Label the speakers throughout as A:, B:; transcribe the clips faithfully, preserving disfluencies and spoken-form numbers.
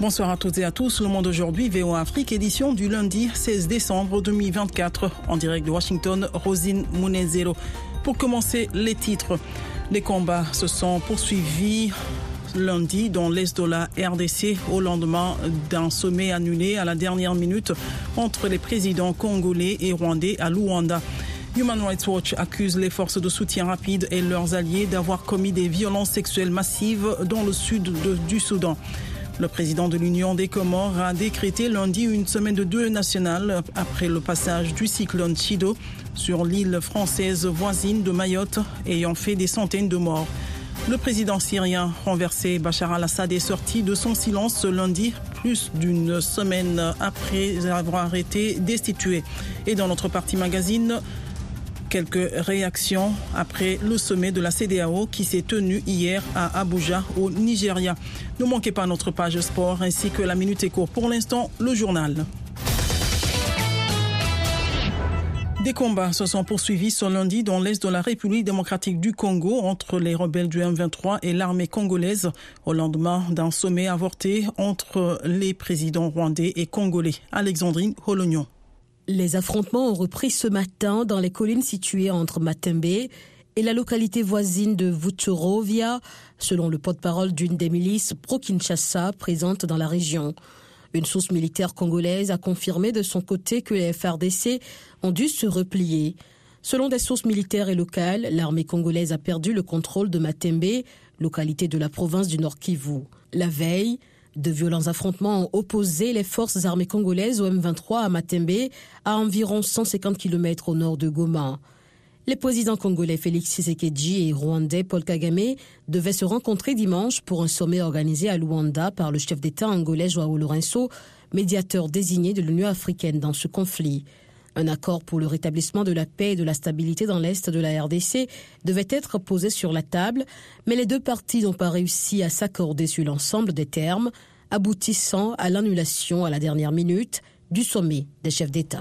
A: Bonsoir à toutes et à tous. Le Monde aujourd'hui, V O A Afrique, édition du lundi seize décembre deux mille vingt-quatre. En direct de Washington, Rosine Munezero. Pour commencer, les titres. Les combats se sont poursuivis lundi dans l'est de la R D C au lendemain d'un sommet annulé à la dernière minute entre les présidents congolais et rwandais à Luanda. Human Rights Watch accuse les forces de soutien rapide et leurs alliés d'avoir commis des violences sexuelles massives dans le sud de, du Soudan. Le président de l'Union des Comores a décrété lundi une semaine de deuil national après le passage du cyclone Chido sur l'île française voisine de Mayotte, ayant fait des centaines de morts. Le président syrien renversé Bachar al-Assad est sorti de son silence ce lundi, plus d'une semaine après avoir été destitué. Et dans notre partie magazine, quelques réactions après le sommet de la C E D E A O qui s'est tenu hier à Abuja, au Nigeria. Ne manquez pas notre page sport ainsi que la Minute Éco. Pour l'instant, le journal. Des combats se sont poursuivis ce lundi dans l'est de la République démocratique du Congo entre les rebelles du M vingt-trois et l'armée congolaise au lendemain d'un sommet avorté entre les présidents rwandais et congolais. Alexandrine Holognon.
B: Les affrontements ont repris ce matin dans les collines situées entre Matembe et la localité voisine de Vuchorovia, selon le porte-parole d'une des milices pro-Kinshasa présentes dans la région. Une source militaire congolaise a confirmé de son côté que les F A R D C ont dû se replier. Selon des sources militaires et locales, l'armée congolaise a perdu le contrôle de Matembe, localité de la province du Nord Kivu. La veille, de violents affrontements ont opposé les forces armées congolaises au M vingt-trois à Matembe, à environ cent cinquante kilomètres au nord de Goma. Les présidents congolais Félix Tshisekedi et rwandais Paul Kagame devaient se rencontrer dimanche pour un sommet organisé à Luanda par le chef d'État angolais João Lourenço, médiateur désigné de l'Union africaine dans ce conflit. Un accord pour le rétablissement de la paix et de la stabilité dans l'est de la R D C devait être posé sur la table, mais les deux parties n'ont pas réussi à s'accorder sur l'ensemble des termes, aboutissant à l'annulation à la dernière minute du sommet des chefs d'État.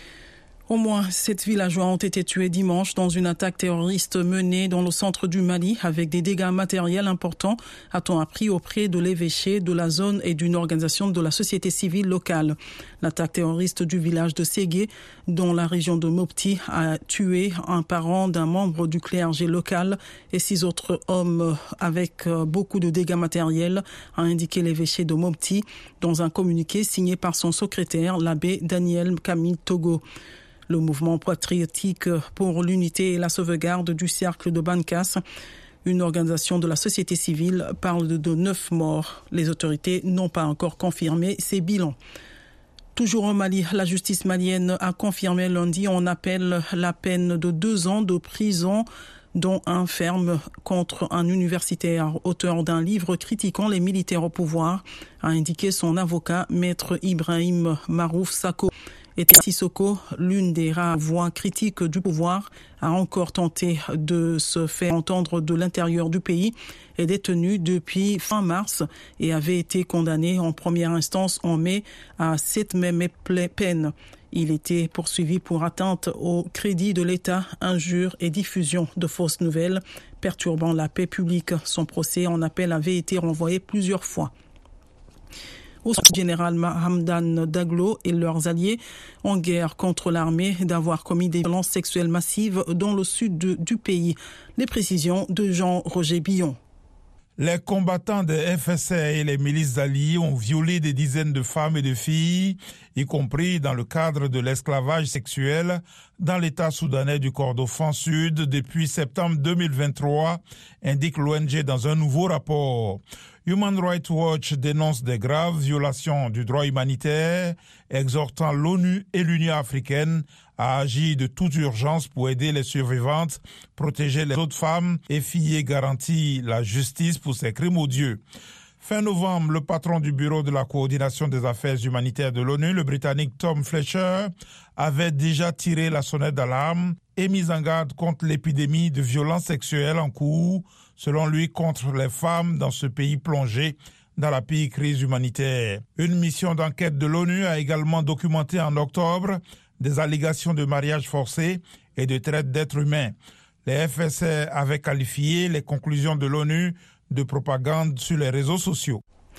A: Au moins sept villageois ont été tués dimanche dans une attaque terroriste menée dans le centre du Mali avec des dégâts matériels importants, a-t-on appris auprès de l'évêché de la zone et d'une organisation de la société civile locale. L'attaque terroriste du village de Ségué, dans la région de Mopti, a tué un parent d'un membre du clergé local et six autres hommes avec beaucoup de dégâts matériels, a indiqué l'évêché de Mopti dans un communiqué signé par son secrétaire, l'abbé Daniel Camille Togo. Le mouvement patriotique pour l'unité et la sauvegarde du cercle de Bankas, une organisation de la société civile, parle de neuf morts. Les autorités n'ont pas encore confirmé ces bilans. Toujours au Mali, la justice malienne a confirmé lundi en appel la peine de deux ans de prison dont un ferme contre un universitaire, auteur d'un livre critiquant les militaires au pouvoir, a indiqué son avocat, maître Ibrahim Marouf Sako. Et Sissoko, l'une des rares voix critiques du pouvoir, a encore tenté de se faire entendre de l'intérieur du pays, est détenu depuis fin mars et avait été condamné en première instance en mai à cette même peine. Il était poursuivi pour atteinte au crédit de l'État, injure et diffusion de fausses nouvelles, perturbant la paix publique. Son procès en appel avait été renvoyé plusieurs fois. Au général Hamdan Daglo et leurs alliés en guerre contre l'armée d'avoir commis des violences sexuelles massives dans le sud de, du pays. Les précisions de Jean-Roger Billon.
C: Les combattants des F S A et les milices alliées ont violé des dizaines de femmes et de filles, y compris dans le cadre de l'esclavage sexuel, dans l'État soudanais du Kordofan Sud depuis septembre deux mille vingt-trois, indique l'O N G dans un nouveau rapport. Human Rights Watch dénonce des graves violations du droit humanitaire, exhortant l'ONU et l'Union africaine à agir de toute urgence pour aider les survivantes, protéger les autres femmes et filles et garantir la justice pour ces crimes odieux. Fin novembre, le patron du bureau de la coordination des affaires humanitaires de l'ONU, le Britannique Tom Fletcher, avait déjà tiré la sonnette d'alarme et mis en garde contre l'épidémie de violences sexuelles en cours, selon lui, contre les femmes dans ce pays plongé dans la pire crise humanitaire. Une mission d'enquête de l'ONU a également documenté en octobre des allégations de mariage forcé et de traite d'êtres humains. Les F S A avaient qualifié les conclusions de l'ONU de propagande sur les réseaux sociaux.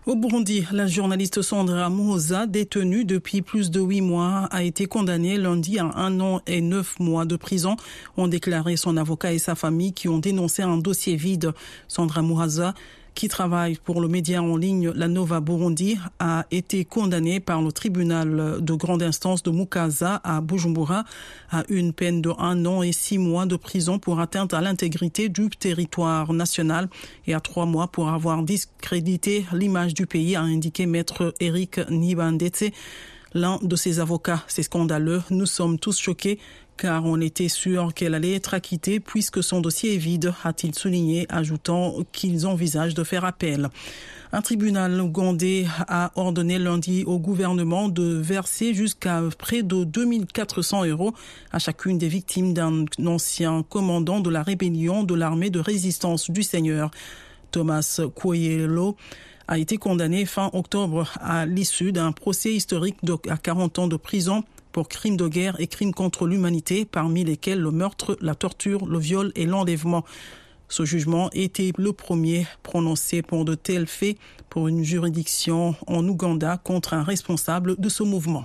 A: Au Burundi, la journaliste Sandra Muhoza, détenue depuis plus de huit mois, a été condamnée lundi à un an et neuf mois de prison, ont déclaré son avocat et sa famille qui ont dénoncé un dossier vide. Sandra Muhoza, qui travaille pour le média en ligne La Nova Burundi, a été condamnée par le tribunal de grande instance de Mukaza à Bujumbura à une peine de un an et six mois de prison pour atteinte à l'intégrité du territoire national et à trois mois pour avoir discrédité l'image du pays, a indiqué maître Eric Nibandetse, l'un de ses avocats. C'est scandaleux. Nous sommes tous choqués car on était sûr qu'elle allait être acquittée puisque son dossier est vide, a-t-il souligné, ajoutant qu'ils envisagent de faire appel. Un tribunal ougandais a ordonné lundi au gouvernement de verser jusqu'à près de deux mille quatre cents euros à chacune des victimes d'un ancien commandant de la rébellion de l'armée de résistance du Seigneur. Thomas Kwoyelo a été condamné fin octobre à l'issue d'un procès historique de, à quarante ans de prison pour crimes de guerre et crimes contre l'humanité, parmi lesquels le meurtre, la torture, le viol et l'enlèvement. Ce jugement était le premier prononcé pour de tels faits pour une juridiction en Ouganda contre un responsable de ce mouvement.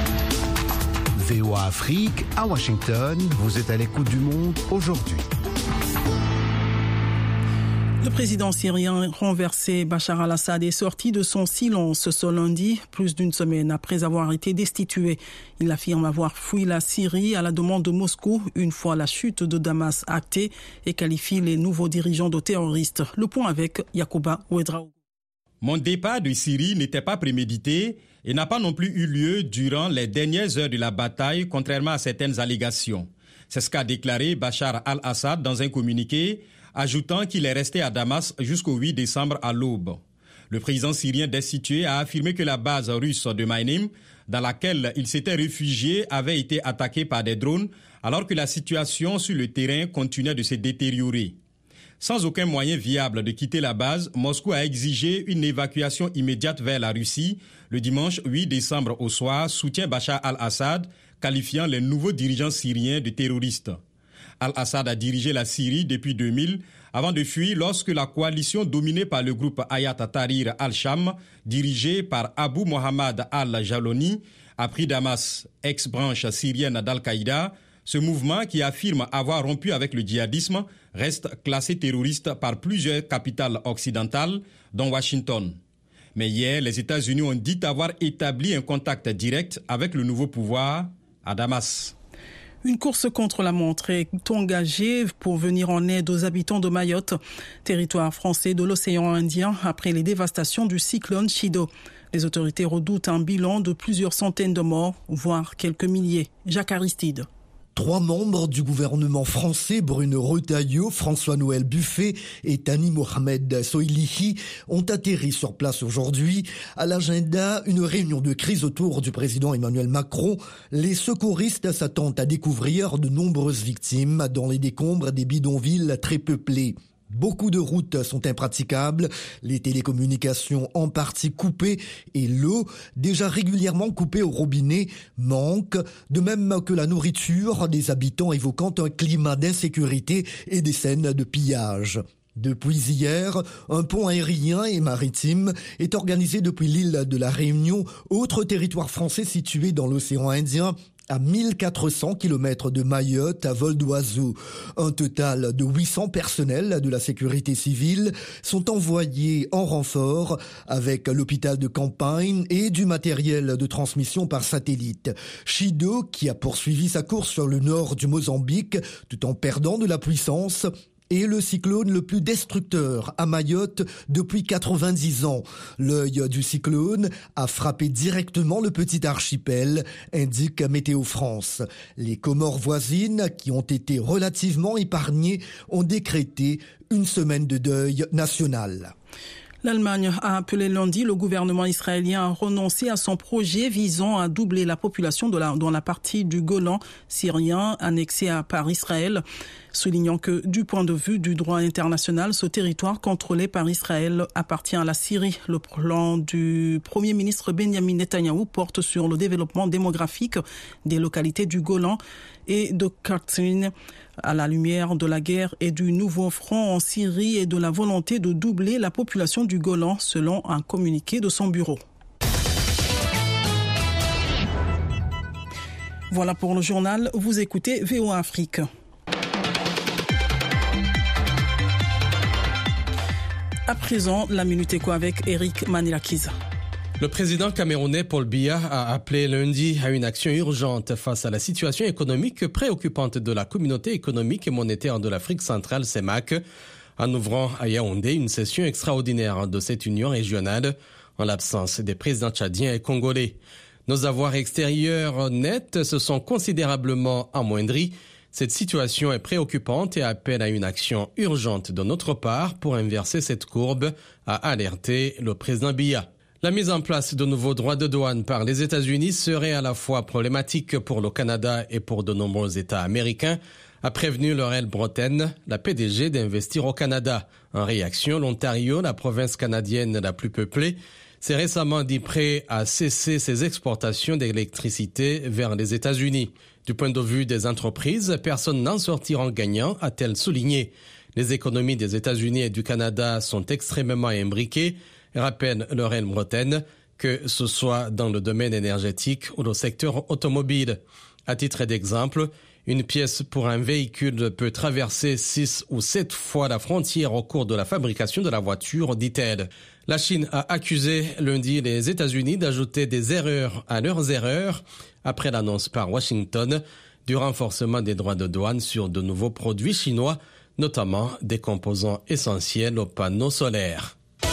D: V O A Afrique, à Washington, vous êtes à l'écoute du monde aujourd'hui.
A: Le président syrien renversé Bachar al-Assad est sorti de son silence ce lundi, plus d'une semaine après avoir été destitué. Il affirme avoir fui la Syrie à la demande de Moscou une fois la chute de Damas actée et qualifie les nouveaux dirigeants de terroristes. Le point avec Yacouba Ouedraogo.
E: Mon départ de Syrie n'était pas prémédité et n'a pas non plus eu lieu durant les dernières heures de la bataille, contrairement à certaines allégations. C'est ce qu'a déclaré Bachar al-Assad dans un communiqué, ajoutant qu'il est resté à Damas jusqu'au huit décembre à l'aube. Le président syrien destitué a affirmé que la base russe de Maynim, dans laquelle il s'était réfugié, avait été attaquée par des drones, alors que la situation sur le terrain continuait de se détériorer. Sans aucun moyen viable de quitter la base, Moscou a exigé une évacuation immédiate vers la Russie. Le dimanche huit décembre au soir, soutient Bachar al-Assad, qualifiant les nouveaux dirigeants syriens de terroristes. Al-Assad a dirigé la Syrie depuis deux mille, avant de fuir lorsque la coalition dominée par le groupe Hayat Tahrir al-Sham, dirigé par Abu Mohammad al-Jaloni, a pris Damas, ex-branche syrienne d'Al-Qaïda. Ce mouvement, qui affirme avoir rompu avec le djihadisme, reste classé terroriste par plusieurs capitales occidentales, dont Washington. Mais hier, les États-Unis ont dit avoir établi un contact direct avec le nouveau pouvoir à Damas.
A: Une course contre la montre est engagée pour venir en aide aux habitants de Mayotte, territoire français de l'océan Indien, après les dévastations du cyclone Chido. Les autorités redoutent un bilan de plusieurs centaines de morts, voire quelques milliers. Jacques Aristide.
F: Trois membres du gouvernement français, Bruno Retailleau, François-Noël Buffet et Thani Mohamed Soilihi, ont atterri sur place aujourd'hui. À l'agenda, une réunion de crise autour du président Emmanuel Macron. Les secouristes s'attendent à découvrir de nombreuses victimes dans les décombres des bidonvilles très peuplés. Beaucoup de routes sont impraticables, les télécommunications en partie coupées et l'eau, déjà régulièrement coupée au robinet, manque, de même que la nourriture, des habitants évoquant un climat d'insécurité et des scènes de pillage. Depuis hier, un pont aérien et maritime est organisé depuis l'île de la Réunion, autre territoire français situé dans l'océan Indien, à mille quatre cents kilomètres de Mayotte à vol d'oiseau. Un total de huit cents personnels de la sécurité civile sont envoyés en renfort avec l'hôpital de campagne et du matériel de transmission par satellite. Chido, qui a poursuivi sa course sur le nord du Mozambique tout en perdant de la puissance, est le cyclone le plus destructeur à Mayotte depuis quatre-vingt-dix ans. L'œil du cyclone a frappé directement le petit archipel, indique Météo France. Les Comores voisines, qui ont été relativement épargnées, ont décrété une semaine de deuil national.
A: L'Allemagne a appelé lundi le gouvernement israélien à renoncer à son projet visant à doubler la population de la, dans la partie du Golan syrien annexée par Israël, soulignant que du point de vue du droit international, ce territoire contrôlé par Israël appartient à la Syrie. Le plan du Premier ministre Benjamin Netanyahou porte sur le développement démographique des localités du Golan et de Katzin, À la lumière de la guerre et du nouveau front en Syrie et de la volonté de doubler la population du Golan, selon un communiqué de son bureau. Voilà pour le journal. Vous écoutez V O A Afrique. À présent, la Minute Éco avec Eric Manilakiza.
G: Le président camerounais Paul Biya a appelé lundi à une action urgente face à la situation économique préoccupante de la communauté économique et monétaire de l'Afrique centrale, C E M A C, en ouvrant à Yaoundé une session extraordinaire de cette union régionale en l'absence des présidents tchadiens et congolais. Nos avoirs extérieurs nets se sont considérablement amoindris. Cette situation est préoccupante et appelle à une action urgente de notre part pour inverser cette courbe, a alerté le président Biya. La mise en place de nouveaux droits de douane par les États-Unis serait à la fois problématique pour le Canada et pour de nombreux États américains, a prévenu Laurel Broten, la P D G d'Investir au Canada. En réaction, l'Ontario, la province canadienne la plus peuplée, s'est récemment dit prêt à cesser ses exportations d'électricité vers les États-Unis. Du point de vue des entreprises, personne n'en sortira gagnant, a-t-elle souligné. Les économies des États-Unis et du Canada sont extrêmement imbriquées, rappelle Laurel Broten, que ce soit dans le domaine énergétique ou le secteur automobile. À titre d'exemple, une pièce pour un véhicule peut traverser six ou sept fois la frontière au cours de la fabrication de la voiture, dit-elle. La Chine a accusé lundi les États-Unis d'ajouter des erreurs à leurs erreurs après l'annonce par Washington du renforcement des droits de douane sur de nouveaux produits chinois, notamment des composants essentiels aux panneaux solaires.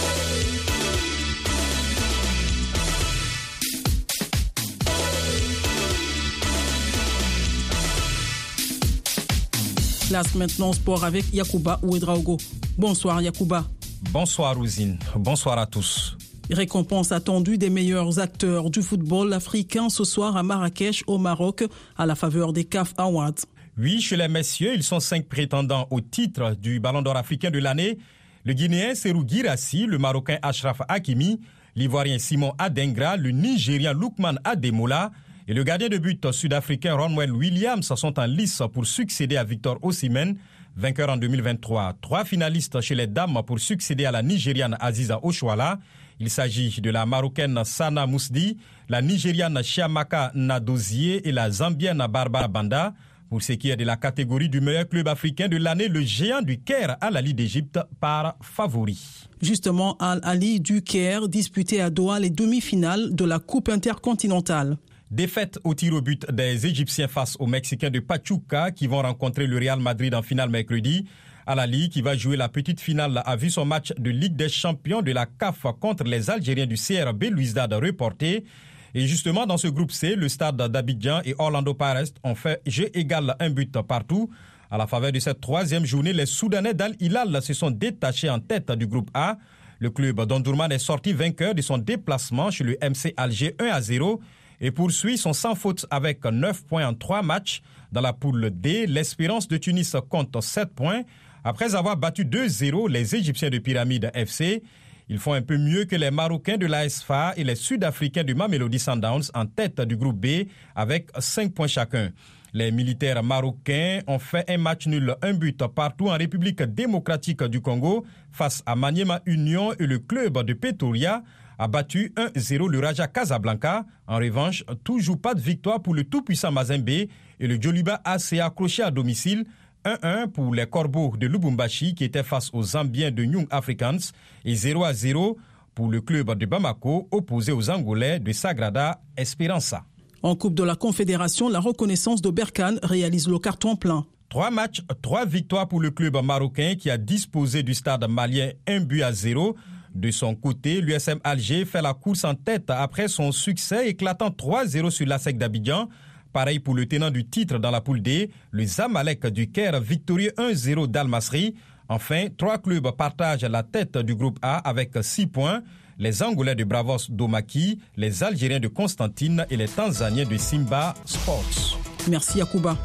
A: Place maintenant sport avec Yacouba Ouedraogo. Bonsoir Yacouba.
H: Bonsoir Ouzine, bonsoir à tous.
A: Récompense attendue des meilleurs acteurs du football africain ce soir à Marrakech au Maroc à la faveur des C A F Awards.
H: Oui, chez les messieurs, ils sont cinq prétendants au titre du Ballon d'Or africain de l'année. Le Guinéen Serou Guirassy, le Marocain Achraf Hakimi, l'Ivoirien Simon Adengra, le Nigérian Lookman Ademola et le gardien de but sud-africain Ronwen Williams sont en lice pour succéder à Victor Osimhen, vainqueur en deux mille vingt-trois. Trois finalistes chez les dames pour succéder à la Nigériane Aziza Oshoala. Il s'agit de la Marocaine Sana Mousdi, la Nigériane Chiamaka Nadozie et la Zambienne Barbara Banda. Pour ce qui est de la catégorie du meilleur club africain de l'année, le géant du Caire Al Ahly d'Égypte par favori.
A: Justement, Al Ahly du Caire disputait à Doha les demi-finales de la Coupe intercontinentale.
H: Défaite au tir au but des Égyptiens face aux Mexicains de Pachuca qui vont rencontrer le Real Madrid en finale mercredi. Al Ahly, qui va jouer la petite finale, a vu son match de Ligue des Champions de la C A F contre les Algériens du C R B Louizdad reporté. Et justement, dans ce groupe C, le stade d'Abidjan et Orlando Pirates ont fait jeu égal un but partout. À la faveur de cette troisième journée, les Soudanais d'Al Hilal se sont détachés en tête du groupe A. Le club d'Omdurman est sorti vainqueur de son déplacement chez le M C Alger un à zéro. Et poursuit son sans faute avec neuf points en trois matchs. Dans la poule D, l'Espérance de Tunis compte sept points. Après avoir battu deux zéro les Égyptiens de Pyramide F C, ils font un peu mieux que les Marocains de l'A S F A et les Sud-Africains du Mamelodi Sundowns en tête du groupe B avec cinq points chacun. Les militaires marocains ont fait un match nul, un but partout en République démocratique du Congo face à Maniema Union et le club de Pretoria a battu un zéro le Raja Casablanca. En revanche, toujours pas de victoire pour le tout-puissant Mazembe et le Djoliba A C accroché à domicile. un un pour les Corbeaux de Lubumbashi qui étaient face aux Zambiens de Young Africans et zéro à zéro pour le club de Bamako opposé aux Angolais de Sagrada Esperança.
A: En Coupe de la Confédération, la reconnaissance de Berkane réalise le carton plein.
H: Trois matchs, trois victoires pour le club marocain qui a disposé du stade malien un but à zéro. De son côté, l'U S M Alger fait la course en tête après son succès éclatant trois zéro sur l'A S E C d'Abidjan. Pareil pour le tenant du titre dans la poule D, le Zamalek du Caire victorieux un zéro d'Al Masry. Enfin, trois clubs partagent la tête du groupe A avec six points. Les Angolais de Bravos Domaki, les Algériens de Constantine et les Tanzaniens de Simba Sports.
A: Merci Yacouba.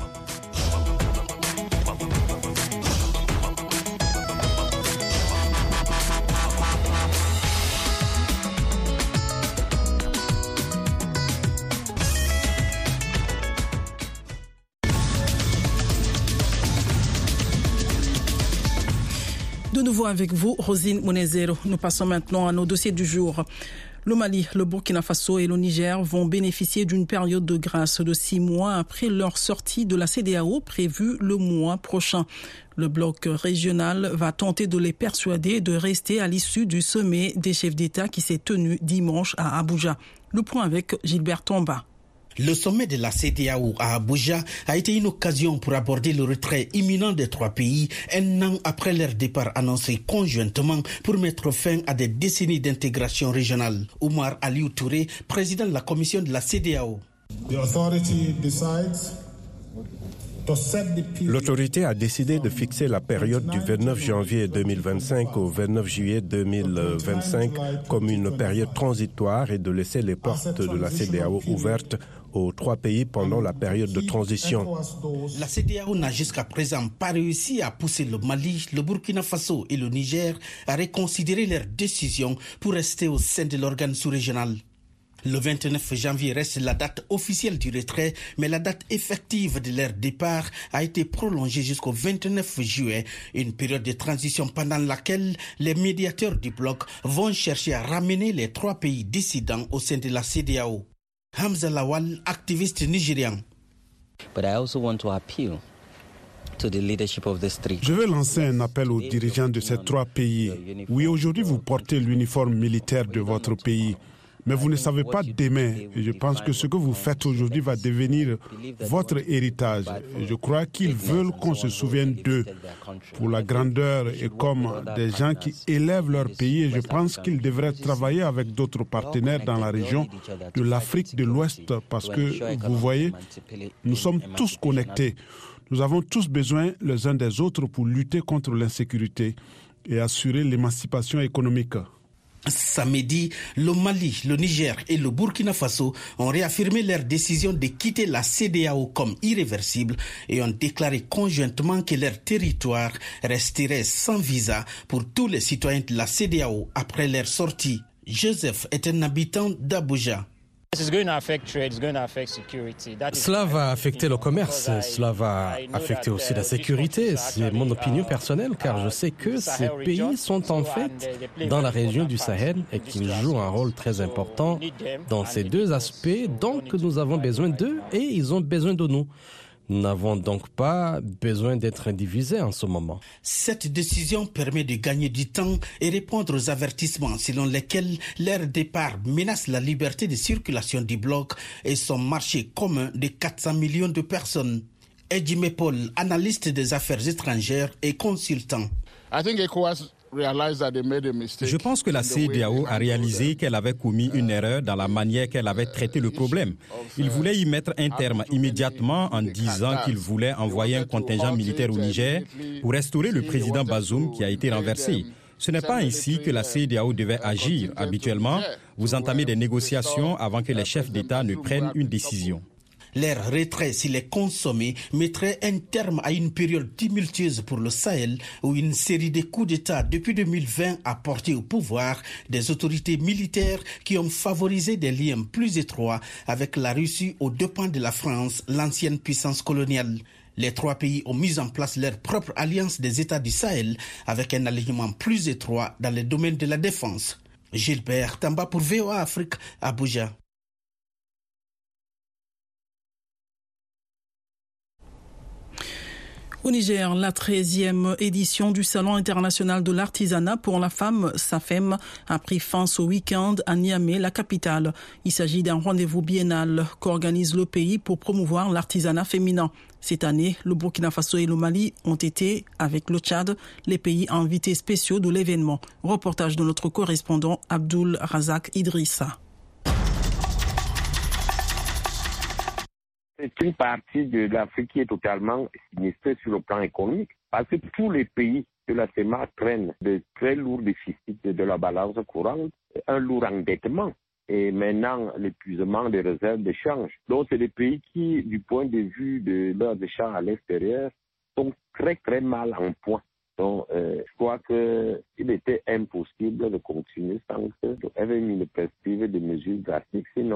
A: De nouveau avec vous, Rosine Monezero. Nous passons maintenant à nos dossiers du jour. Le Mali, le Burkina Faso et le Niger vont bénéficier d'une période de grâce de six mois après leur sortie de la C D A O prévue le mois prochain. Le bloc régional va tenter de les persuader de rester à l'issue du sommet des chefs d'État qui s'est tenu dimanche à Abuja. Le point avec Gilbert Tomba.
I: Le sommet de la C D A O à Abuja a été une occasion pour aborder le retrait imminent des trois pays, un an après leur départ annoncé conjointement pour mettre fin à des décennies d'intégration régionale. Oumar Aliou Touré, président de la commission de la C D A O.
J: L'autorité a décidé de fixer la période du vingt-neuf janvier deux mille vingt-cinq au vingt-neuf juillet deux mille vingt-cinq comme une période transitoire et de laisser les portes de la C D A O ouvertes aux trois pays pendant la période de transition.
I: La C D A O n'a jusqu'à présent pas réussi à pousser le Mali, le Burkina Faso et le Niger à reconsidérer leurs décisions pour rester au sein de l'organe sous-régional. Le vingt-neuf janvier reste la date officielle du retrait, mais la date effective de leur départ a été prolongée jusqu'au vingt-neuf juillet, une période de transition pendant laquelle les médiateurs du bloc vont chercher à ramener les trois pays dissidents au sein de la C D A O. Hamza Lawal, activiste nigérian.
K: But I also want to appeal to the leadership of these three.
L: Je veux lancer un appel aux dirigeants de ces trois pays. Oui, aujourd'hui vous portez l'uniforme militaire de votre pays. Mais vous ne savez pas demain. Et je pense que ce que vous faites aujourd'hui va devenir votre héritage. Et je crois qu'ils veulent qu'on se souvienne d'eux pour la grandeur et comme des gens qui élèvent leur pays. Et je pense qu'ils devraient travailler avec d'autres partenaires dans la région de l'Afrique de l'Ouest parce que, vous voyez, nous sommes tous connectés. Nous avons tous besoin les uns des autres pour lutter contre l'insécurité et assurer l'émancipation économique.
I: Samedi, le Mali, le Niger et le Burkina Faso ont réaffirmé leur décision de quitter la C D A O comme irréversible et ont déclaré conjointement que leur territoire resterait sans visa pour tous les citoyens de la C D A O après leur sortie. Joseph est un habitant d'Abuja.
G: Cela va affecter le commerce, cela va affecter aussi la sécurité. C'est mon opinion personnelle car je sais que ces pays sont en fait dans la région du Sahel et qu'ils jouent un rôle très important dans ces deux aspects. Donc nous avons besoin d'eux et ils ont besoin de nous. Nous n'avons donc pas besoin d'être divisés en ce moment.
I: Cette décision permet de gagner du temps et répondre aux avertissements selon lesquels leur départ menace la liberté de circulation du bloc et son marché commun de quatre cents millions de personnes. Edjime Paul, analyste des affaires étrangères et consultant.
E: I think ECOWAS Je pense que la C D A O a réalisé qu'elle avait commis une erreur dans la manière qu'elle avait traité le problème. Il voulait y mettre un terme immédiatement en disant qu'il voulait envoyer un contingent militaire au Niger pour restaurer le président Bazoum qui a été renversé. Ce n'est pas ainsi que la C D A O devait agir. Habituellement, vous entamez des négociations avant que les chefs d'État ne prennent une décision.
I: Leur retrait, s'il est consommé, mettrait un terme à une période tumultueuse pour le Sahel où une série de coups d'État depuis deux mille vingt a porté au pouvoir des autorités militaires qui ont favorisé des liens plus étroits avec la Russie aux dépens de la France, l'ancienne puissance coloniale. Les trois pays ont mis en place leur propre alliance des États du Sahel avec un alignement plus étroit dans les domaines de la défense. Gilbert Tamba pour V O A Afrique, Abuja.
A: Au Niger, la treizième édition du Salon international de l'artisanat pour la femme, SAFEM, a pris fin ce week-end à Niamey, la capitale. Il s'agit d'un rendez-vous biennal qu'organise le pays pour promouvoir l'artisanat féminin. Cette année, le Burkina Faso et le Mali ont été, avec le Tchad, les pays invités spéciaux de l'événement. Reportage de notre correspondant Abdul Razak Idrissa.
M: C'est une partie de l'Afrique qui est totalement sinistrée sur le plan économique parce que tous les pays de la C E M A traînent de très lourds déficits de la balance courante, un lourd endettement et maintenant l'épuisement des réserves de change. Donc c'est des pays qui, du point de vue de leurs échanges à l'extérieur, sont très très mal en point. Donc euh, je crois qu'il était impossible de continuer sans qu'il y ait une perspective de mesures drastiques, sinon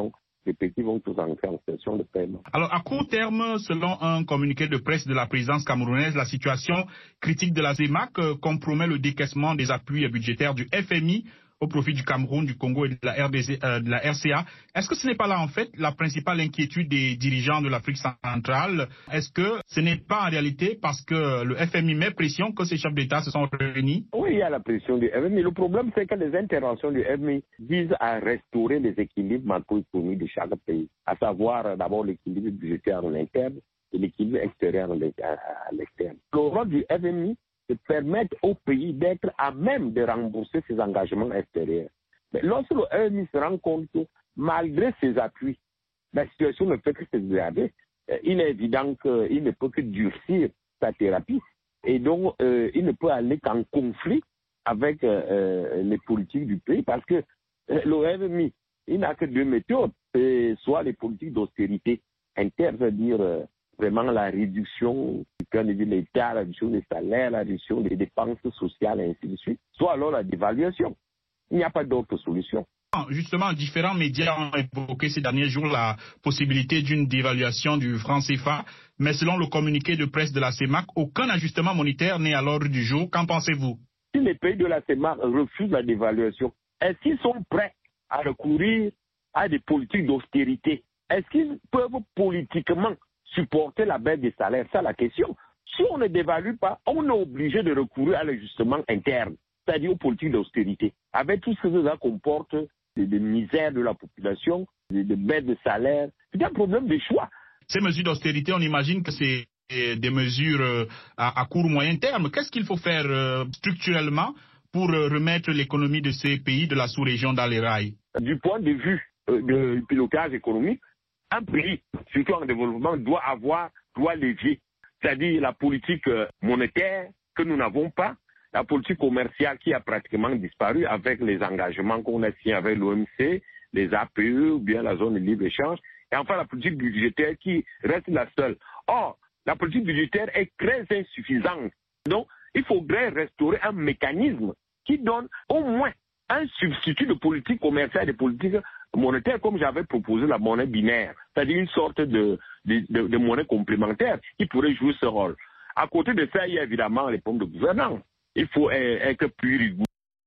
M: les petits vont tous entrer en situation de paiement.
N: Alors, à court terme, selon un communiqué de presse de la présidence camerounaise, la situation critique de la CEMAC euh, compromet le décaissement des appuis budgétaires du F M I au profit du Cameroun, du Congo et de la, R D C, euh, de la R C A. Est-ce que ce n'est pas là, en fait, la principale inquiétude des dirigeants de l'Afrique centrale? Est-ce que ce n'est pas en réalité parce que le F M I met pression que ces chefs d'État se sont réunis?
M: Oui, il y a la pression du F M I. Le problème, c'est que les interventions du F M I visent à restaurer les équilibres macroéconomiques de chaque pays, à savoir d'abord l'équilibre budgétaire en interne et l'équilibre extérieur à l'externe. Le rôle du F M I, de permettre au pays d'être à même de rembourser ses engagements extérieurs. Mais lorsque le F M I se rend compte que, malgré ses appuis, la situation ne fait que se dégrader, il est évident qu'il ne peut que durcir sa thérapie. Et donc, euh, il ne peut aller qu'en conflit avec euh, les politiques du pays parce que euh, le F M I, il n'a que deux méthodes. C'est soit les politiques d'austérité interne, c'est-à-dire euh, vraiment la réduction du point de vue de l'État, la réduction des salaires, la réduction des dépenses sociales et ainsi de suite, soit alors la dévaluation. Il n'y a pas d'autre solution.
N: Justement, différents médias ont évoqué ces derniers jours la possibilité d'une dévaluation du franc C F A, mais selon le communiqué de presse de la CEMAC, aucun ajustement monétaire n'est à l'ordre du jour. Qu'en pensez-vous?
M: Si les pays de la CEMAC refusent la dévaluation, est-ce qu'ils sont prêts à recourir à des politiques d'austérité? Est-ce qu'ils peuvent politiquement supporter la baisse des salaires? C'est la question. Si on ne dévalue pas, on est obligé de recourir à l'ajustement interne, c'est-à-dire aux politiques d'austérité, avec tout ce que ça comporte de, de misère de la population, de, de baisse de salaire. C'est un problème de choix.
N: Ces mesures d'austérité, on imagine que c'est des mesures à, à court moyen terme. Qu'est-ce qu'il faut faire euh, structurellement pour euh, remettre l'économie de ces pays de la sous-région dans les rails?
M: Du point de vue euh, du pilotage économique, un pays, surtout en développement, doit avoir trois leviers, c'est-à-dire la politique monétaire que nous n'avons pas, la politique commerciale qui a pratiquement disparu avec les engagements qu'on a signés avec l'O M C, les A P E ou bien la zone de libre-échange, et enfin la politique budgétaire qui reste la seule. Or, la politique budgétaire est très insuffisante. Donc, il faudrait restaurer un mécanisme qui donne au moins un substitut de politique commerciale et de politique monétaire, comme j'avais proposé la monnaie binaire, c'est-à-dire une sorte de, de, de, de monnaie complémentaire qui pourrait jouer ce rôle. À côté de ça, il y a évidemment les problèmes de gouvernance. Il faut être plus rigoureux.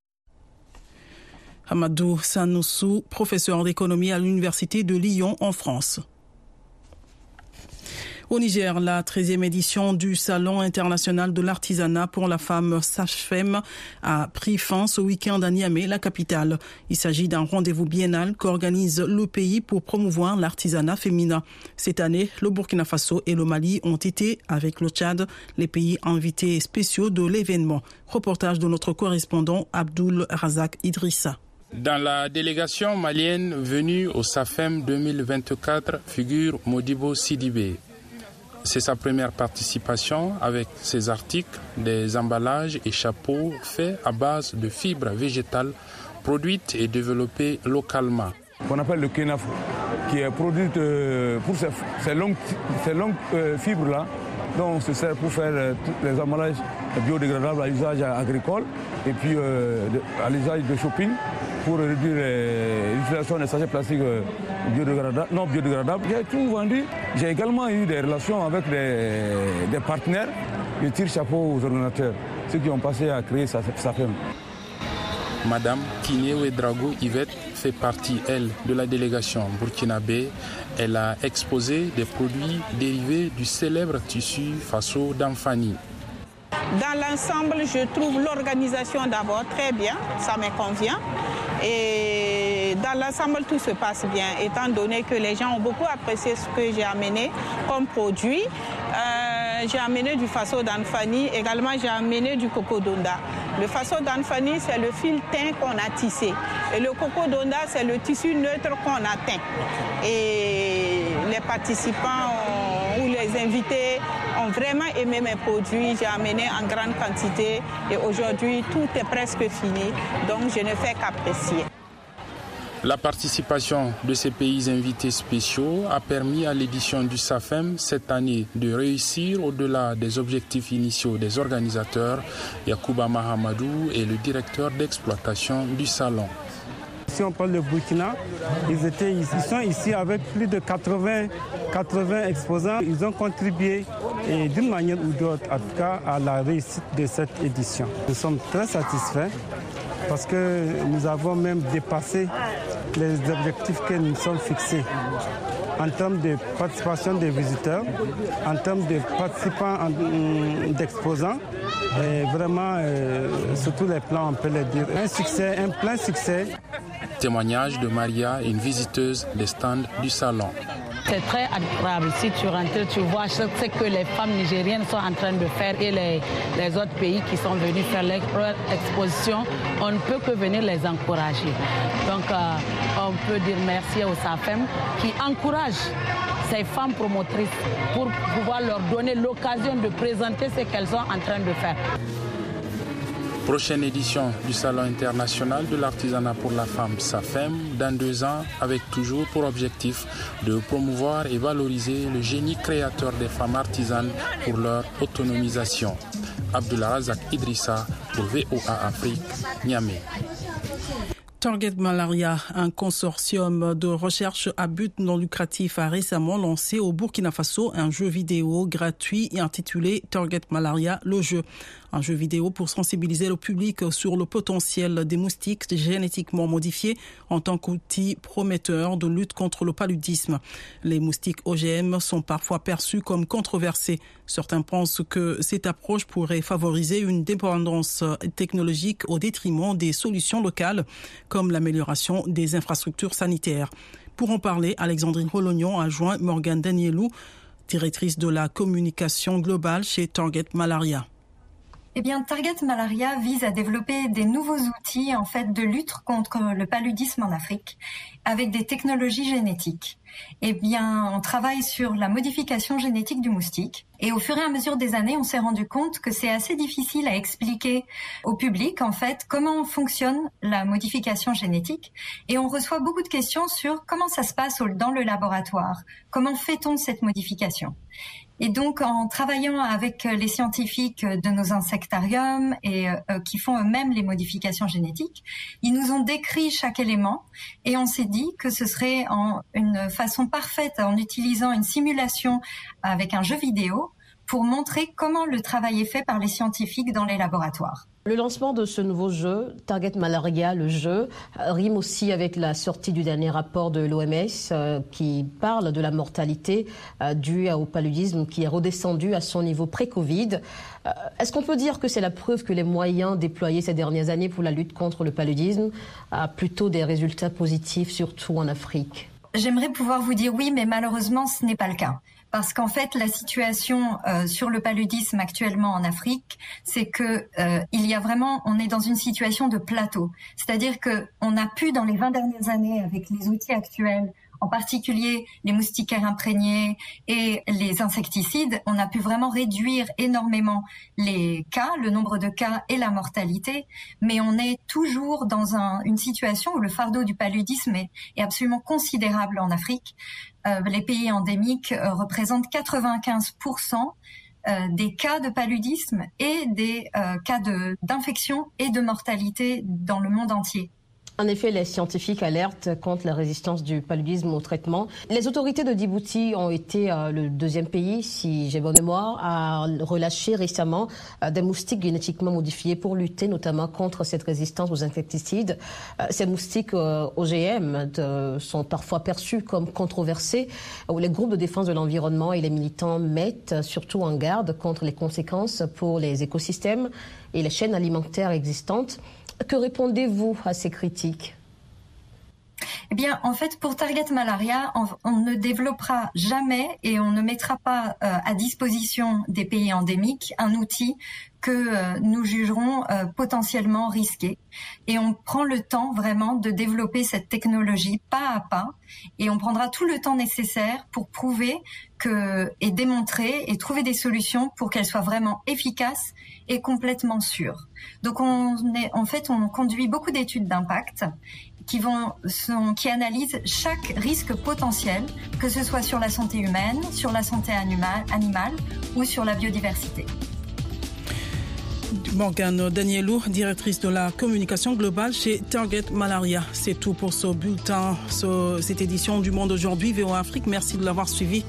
A: Amadou Sanoussou, professeur d'économie à l'Université de Lyon en France. Au Niger, la treizième édition du Salon international de l'artisanat pour la femme SAFEM a pris fin ce week-end à Niamey, la capitale. Il s'agit d'un rendez-vous biennal qu'organise le pays pour promouvoir l'artisanat féminin. Cette année, le Burkina Faso et le Mali ont été, avec le Tchad, les pays invités spéciaux de l'événement. Reportage de notre correspondant Abdoul Razak Idrissa.
O: Dans la délégation malienne venue au SAFEM deux mille vingt-quatre figure Modibo Sidibé. C'est sa première participation avec ses articles, des emballages et chapeaux faits à base de fibres végétales produites et développées localement.
P: On appelle le kenafo, qui est produit pour ces, ces longues, ces longues euh, fibres-là, dont on se sert pour faire euh, tous les emballages biodégradables à usage agricole et puis euh, de, à l'usage de shopping pour réduire euh, l'utilisation des sachets plastiques euh, biodégradables, non biodégradables. J'ai tout vendu. J'ai également eu des relations avec des, des partenaires qui tirent chapeau aux ordinateurs, ceux qui ont passé à créer sa, sa ferme.
O: Madame Kiné Drago Yvette fait partie, elle, de la délégation burkinabé. Elle a exposé des produits dérivés du célèbre tissu Faso d'Anfani.
Q: Dans l'ensemble, je trouve l'organisation d'abord très bien, ça me convient. Et dans l'ensemble, tout se passe bien, étant donné que les gens ont beaucoup apprécié ce que j'ai amené comme produit. Euh, j'ai amené du Faso d'Anfani, également j'ai amené du coco donda. Le Faso d'Anfani, c'est le fil teint qu'on a tissé. Et le coco donda, c'est le tissu neutre qu'on a teint. Et les participants ont, ou les invités ont vraiment aimé mes produits. J'ai amené en grande quantité et aujourd'hui, tout est presque fini. Donc, je ne fais qu'apprécier.
O: La participation de ces pays invités spéciaux a permis à l'édition du SAFEM cette année de réussir au-delà des objectifs initiaux des organisateurs. Yacouba Mahamadou est le directeur d'exploitation du salon.
R: Si on parle de Burkina, ils, étaient, ils sont ici avec plus de quatre-vingts, quatre-vingts exposants. Ils ont contribué et d'une manière ou d'autre, en tout cas, à la réussite de cette édition. Nous sommes très satisfaits parce que nous avons même dépassé les objectifs que nous sommes fixés en termes de participation des visiteurs, en termes de participants, d'exposants. Et vraiment, euh, sur tous les plans, on peut le dire. Un succès, un plein succès.
O: Témoignage de Maria, une visiteuse des stands du salon.
S: C'est très agréable. Si tu rentres, tu vois ce que les femmes nigériennes sont en train de faire et les, les autres pays qui sont venus faire leur exposition. On ne peut que venir les encourager. Donc, euh, on peut dire merci au SAFEM qui encourage ces femmes promotrices pour pouvoir leur donner l'occasion de présenter ce qu'elles sont en train de faire.
O: Prochaine édition du Salon international de l'artisanat pour la femme SAFEM dans deux ans avec toujours pour objectif de promouvoir et valoriser le génie créateur des femmes artisanes pour leur autonomisation. Abdullah Razak Idrissa pour V O A Afrique, Niamey.
A: Target Malaria, un consortium de recherche à but non lucratif, a récemment lancé au Burkina Faso un jeu vidéo gratuit et intitulé Target Malaria, le jeu. Un jeu vidéo pour sensibiliser le public sur le potentiel des moustiques génétiquement modifiés en tant qu'outil prometteur de lutte contre le paludisme. Les moustiques O G M sont parfois perçus comme controversés. Certains pensent que cette approche pourrait favoriser une dépendance technologique au détriment des solutions locales, comme l'amélioration des infrastructures sanitaires. Pour en parler, Alexandrine Rolognon a joint Morgane Danielou, directrice de la communication globale chez Target Malaria.
T: Eh bien, Target Malaria vise à développer des nouveaux outils en fait de lutte contre le paludisme en Afrique avec des technologies génétiques. Eh bien, on travaille sur la modification génétique du moustique et au fur et à mesure des années, on s'est rendu compte que c'est assez difficile à expliquer au public en fait comment fonctionne la modification génétique et on reçoit beaucoup de questions sur comment ça se passe dans le laboratoire, comment fait-on cette modification. Et donc, en travaillant avec les scientifiques de nos insectariums et euh, qui font eux-mêmes les modifications génétiques, ils nous ont décrit chaque élément et on s'est dit que ce serait en une façon parfaite, en utilisant une simulation avec un jeu vidéo, pour montrer comment le travail est fait par les scientifiques dans les laboratoires.
B: Le lancement de ce nouveau jeu, Target Malaria, le jeu, rime aussi avec la sortie du dernier rapport de l'O M S euh, qui parle de la mortalité euh, due au paludisme qui est redescendu à son niveau pré-Covid. Euh, est-ce qu'on peut dire que c'est la preuve que les moyens déployés ces dernières années pour la lutte contre le paludisme a plutôt des résultats positifs, surtout en Afrique ?
T: J'aimerais pouvoir vous dire oui, mais malheureusement, ce n'est pas le cas. Parce qu'en fait, la situation euh, sur le paludisme actuellement en Afrique, c'est que euh, il y a vraiment, on est dans une situation de plateau. C'est-à-dire que on a pu, dans les vingt dernières années, avec les outils actuels, en particulier les moustiquaires imprégnés et les insecticides, on a pu vraiment réduire énormément les cas, le nombre de cas et la mortalité, mais on est toujours dans un, une situation où le fardeau du paludisme est, est absolument considérable en Afrique. Euh, les pays endémiques euh, représentent quatre-vingt-quinze pour cent euh, des cas de paludisme et des euh, cas de, d'infection et de mortalité dans le monde entier.
B: En effet, les scientifiques alertent contre la résistance du paludisme au traitement. Les autorités de Djibouti ont été euh, le deuxième pays, si j'ai bonne mémoire, à relâcher récemment euh, des moustiques génétiquement modifiés pour lutter notamment contre cette résistance aux insecticides. Euh, ces moustiques euh, O G M de, sont parfois perçus comme controversés, où les groupes de défense de l'environnement et les militants mettent surtout en garde contre les conséquences pour les écosystèmes et les chaînes alimentaires existantes. Que répondez-vous à ces critiques ?
T: Eh bien, en fait, pour Target Malaria, on, on ne développera jamais et on ne mettra pas euh, à disposition des pays endémiques un outil que euh, nous jugerons euh, potentiellement risqué. Et on prend le temps vraiment de développer cette technologie pas à pas et on prendra tout le temps nécessaire pour prouver que, et démontrer et trouver des solutions pour qu'elle soit vraiment efficace et complètement sûre. Donc, on est, en fait, on conduit beaucoup d'études d'impact qui vont, sont, qui analysent chaque risque potentiel, que ce soit sur la santé humaine, sur la santé animale, animale ou sur la biodiversité.
A: Morgane Danielou, directrice de la communication globale chez Target Malaria. C'est tout pour ce bulletin, ce, cette édition du Monde aujourd'hui, V O A Afrique. Merci de l'avoir suivi.